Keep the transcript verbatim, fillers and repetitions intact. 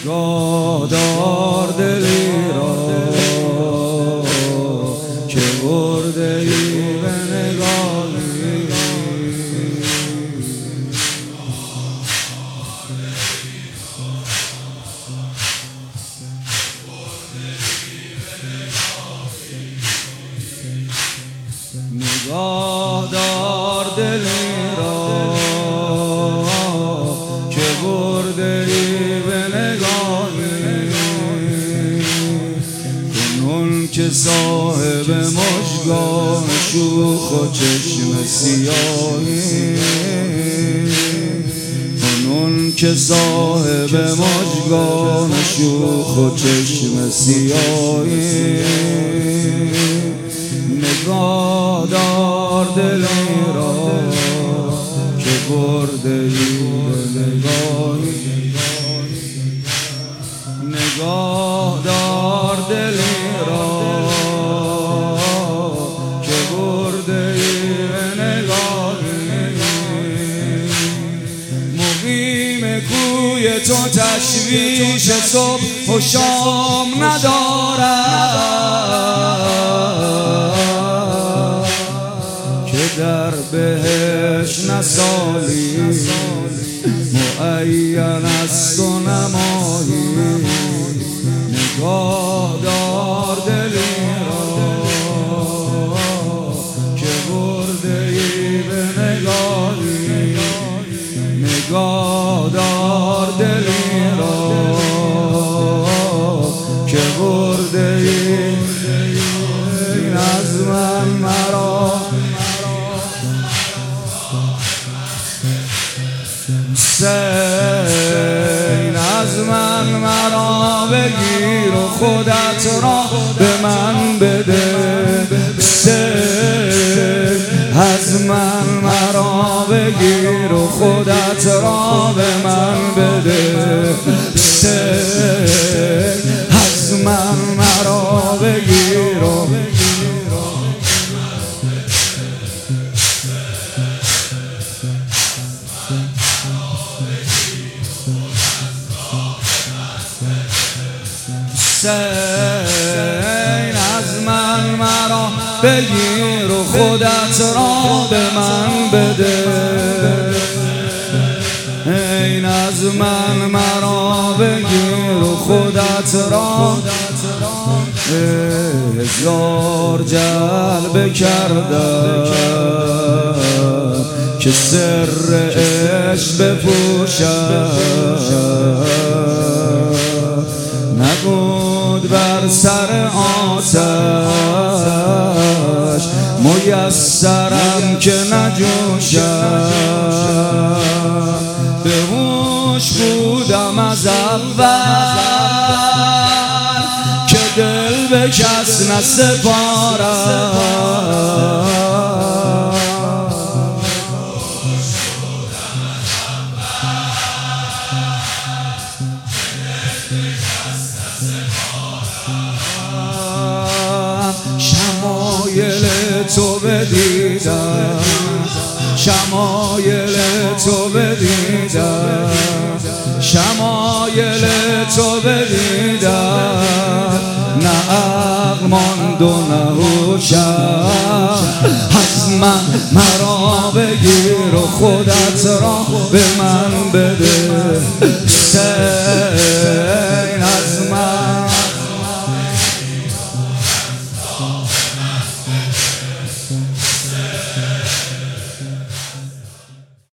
نگاه دار دلی را که برده ای به نگاهی. نگاه دار دلی را که برده ای به نگاهی. کنون که صاحب مژگان شوخ و چشم سیاهی، کنون که صاحب مژگان شوخ و چشم سیاهی. نگاه دار دلی را که برده ای به نگاهی. نگاه دار دلی را که برده ای به نگاهی. مقیم کوی تو تشویش صبح و شام ندارد که در بهش نسالی معین است و نمایی. نگاه دار دلی را که برده ای به نگاهی. نگاه دار دلی را که برده ای از من مرا. حسین از من مرا بگیر و خودت را به من بده. حسین از من مرا بگیر و خودت را به من بده. حسین از من مرا بگیر و حسین از من مرا بگیر و خودت را به من بده. این از من مرا بگیر و خودت را. هزار جلب کردم که سر عشق بپوشم، نبود بر سر آتش میسرم که نجوشم. به هوش بودم از اول که دل به کس نسپارم. شمایل تو بدیدم، شمایل تو بدیدم، شمایل تو بدیدم. نه عقل ماند و نه هوشم. از من مرا بگیر و خودت را به من بده.